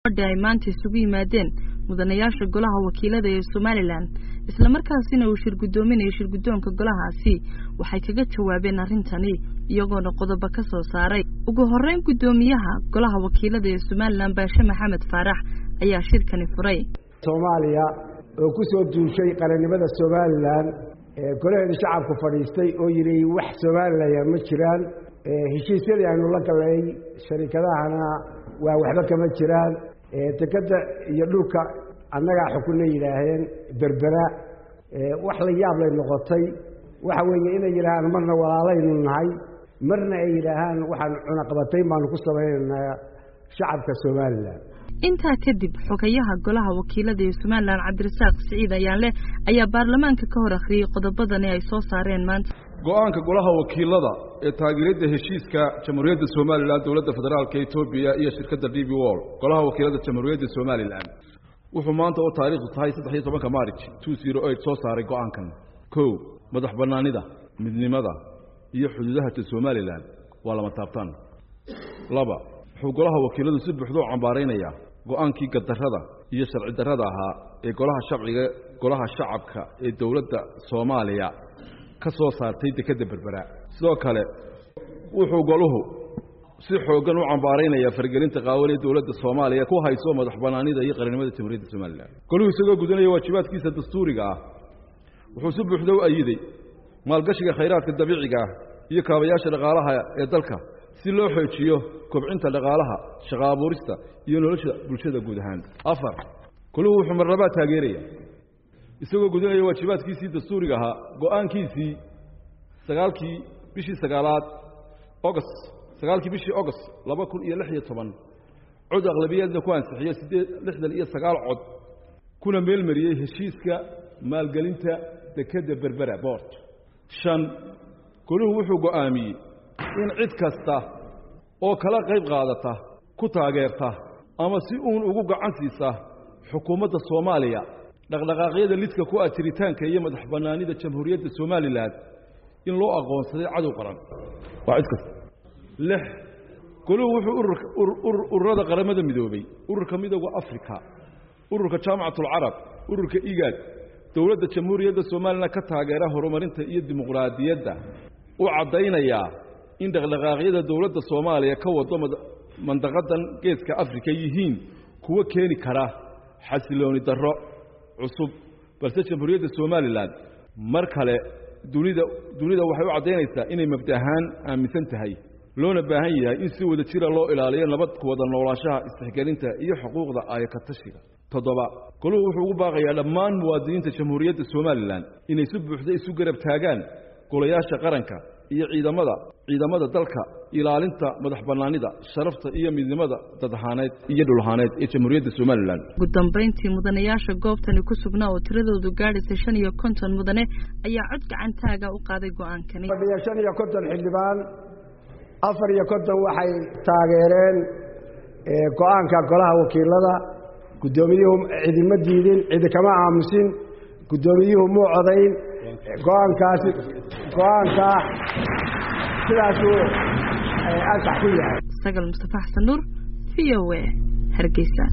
ay maanta isugu yimaadeen mudanayaasha golaha wakiilada ee Somaliland isla markaasina uu shirgudoominayay shirgudoonka golahaasi waxay kaga jawaabeen arintani iyagoo qodob ka soo saaray ugu horeyn gudoomiyaha golaha wakiilada ee Somaliland Baasha Maxamed Faarax ayaa shirkani furay Soomaaliya oo ku soo duushay qaranimada Somaliland golaha shacabku fadhiistay oo yiri wax Soomaaliya ma jiraan heshiisyada aanu la galay shirkadahana waa waxba kama jiraan dekada iyo dhulka annaga xukunna yiraahdeen berbera wax la yaab leh noqotay waxa weeye inay yiraahdaan marna walaalaynu nahay marna ay yiraahdaan waxaan cuna qabatay maan ku sameeynaa shacabka Soomaaliland inta kadib xogayaha golaha wakiilada ee Somaliland Cabdirasaaq Siciid ayaa baarlamaanka ka hor akhriyay qodobadan ay soo saareen maanta go'aanka golaha wakiilada ee taageerada heshiiska Jamhuuriyadda Soomaaliland dawladda federaalka Itoobiya iyo shirkadda DP World golaha wakiilada Jamhuuriyadda Soomaaliland wuxuu maanta oo taariikhdu tahay 13 Maarch 2008 soo saaray go'aankan madax banaanida midnimada iyo xuduudaha Somaliland waa lama taabtaan wuxuu golaha wakiiladu si buuxda u cambaaraynaya go'aankii gadarrada iyo sharci darrada ahaa ee golaha shacabka ee dawladda Soomaaliya ka soo saartay dekada berbera sidoo kale wuxuu goluhu si xoogan u cambaaraynaya fargelinta qaawan ee dawladda Soomaaliya ku hayso madax banaanida iyo qaranimada Jamhuuriyadda Somaliland goluhu isagoo gudanaya waajibaadkiisa dastuuriga ah wuxuu si buuxda u ayiday maalgashiga khayraadka dabiiciga ah iyo kaabayaasha dhaqaalaha ee dalka si loo xoojiyo kobcinta dhaqaalaha shaqo abuurista iyo nolosha bulshada guud ahaan goluhu wuxuu marnaba taageeraya isagoo gudanaya waajibaadkiisii dastuuriga ahaa go'aankiisii 9 bishii August 2016 cod aqlabiyadna ku ansixiyay 69 cod kuna meel mariyay heshiiska maalgelinta dekada berbera port 5 goluhu wuxuu go'aamiyay in cid kasta oo kala qayb qaadata ku taageerta ama si uun ugu gacan siisa xukuumadda Soomaaliya dhaqdhaqaaqyada lidka ku atiritaanka iyo madax banaanida Jamhuuriyadda Somaliland in loo aqoonsaday cadow qaran waa cid kasta goluhu wuxuu ururada qaramada midoobay ururka midowga Afrika ururka Jaamacatul Carab ururka IGAD dawladda Jamhuuriyadda Somaliland ka taageera horumarinta iyo dimuqraadiyadda u cadeynaya in dhaqdhaqaaqyada dawladda Soomaaliya ka wado mandaqadan geeska Afrika yihiin kuwa keeni kara xasilooni darro cusub balse Jamhuuriyadda Somaliland mar kale dunida waxay u cadeynaysaa inay mabda'ahaan aaminsan tahay loona baahan yahay in si wada jira loo ilaaliyo nabad ku wada noolaanshaha istixgaalinta iyo xuquuqda ay ka tashiga goluhu wuxuu ugu baaqayaa dhammaan muwaadiniinta Jamhuuriyadda Somaliland inay si buuxda isu garab taagaan golayaasha qaranka iyo ciidamada dalka ilaalinta madax banaanida sharafta iyo midnimada dadahaaneed iyo dhulhaaneed ee Jamhuuriyadda Somaliland ugu dambeyntii mudanayaasha goobtani ku sugnaa oo tiradoodu gaadhaysay 55 mudane ayaa cod gacan taaga u qaaday go'aankani 55 xildhibaan 54 waxay taageereen go'aanka golaha wakiilada gudoomiyuhu cidima diidin cid kama aamusin gudoomiyuhu muu codayn go'aanka sidaas uu ansax ku yahay Sagal Mustafa Xasan Nuur VOA Hargeysa